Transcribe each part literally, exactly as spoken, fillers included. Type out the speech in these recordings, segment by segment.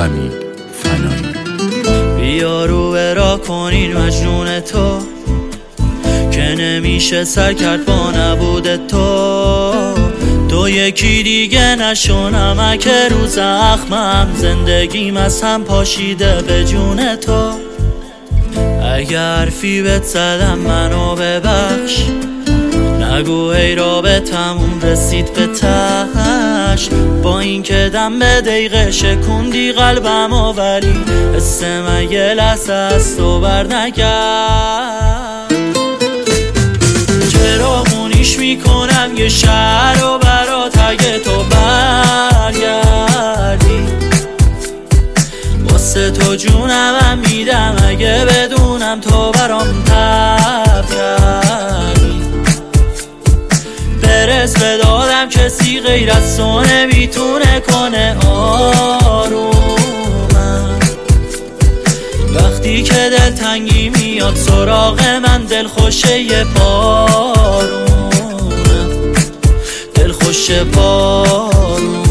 حمید فنایی. بیا رو برا کنین مجنون تو که نمیشه سر کرد با نبود تو. تو یکی دیگه نشو نمک رو زخمم، زندگیم از هم پاشیده به جون تو. اگه حرفی بهت زدم منو ببخش، نگو ای رابطمون رسید به تهش. با این که دم به دقیقه شکوندی قلبمو، ولی حس من یه لحظه از تو بر نگرد. چراغونیش میکنم یه شهر رو برات اگه تو برگردی. واسه تو جونم میدم اگه بدونم تو برام تب کردی. برس به دادم کسی غیر از تو نمیتونه کنه آرومم. وقتی که دلتنگی میاد سراغ من، دل خوشه یه بارونم، دل خوشه بارونم.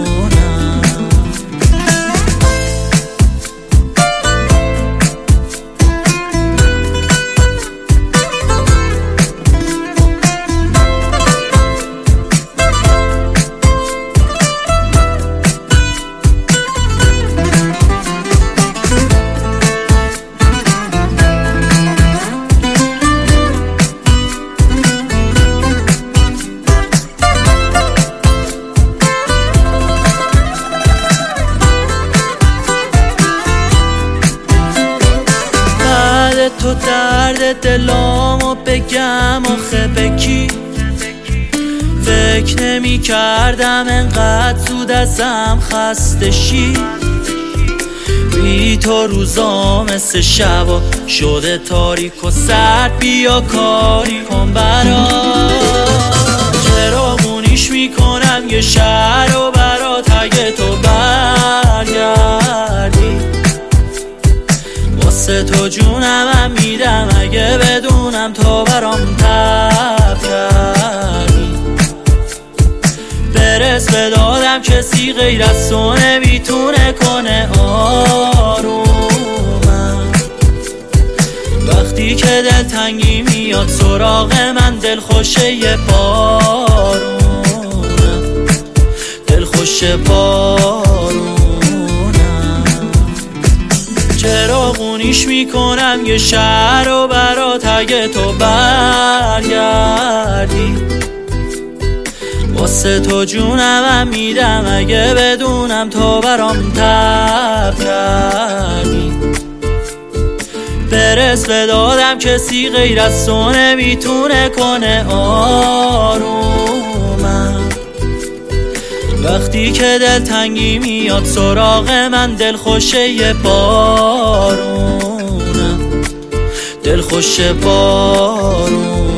تو درد دلامو بگم آخه بکی، فکر نمی کردم انقدر زود ازم خسته شی. بی تو روزا مثل شبا شده تاریک و سرد، بیا کاری کن برات. چراغونیش میکنم یه شهر رو برات اگه تو برگردی. واسه تو جونم میدم اگه بدونم تو برام تب کردی. برس به دادم کسی غیر از تو نمیتونه کنه آرومم. وقتی که دلتنگی میاد سراغ من، دل خوشه یه بارونم، دل خوشه بارونم. چراغونیش میکنم یه شهر رو برات اگه تو برگردی. واسه تو جونم میدم اگه بدونم تو برام تب کردی. برس به دادم کسی غیر از تو نمیتونه کنه آرومم. وقتی که دلتنگی میاد سراغ من، دل خوشه یه بارونم، دل خوشه بارونم.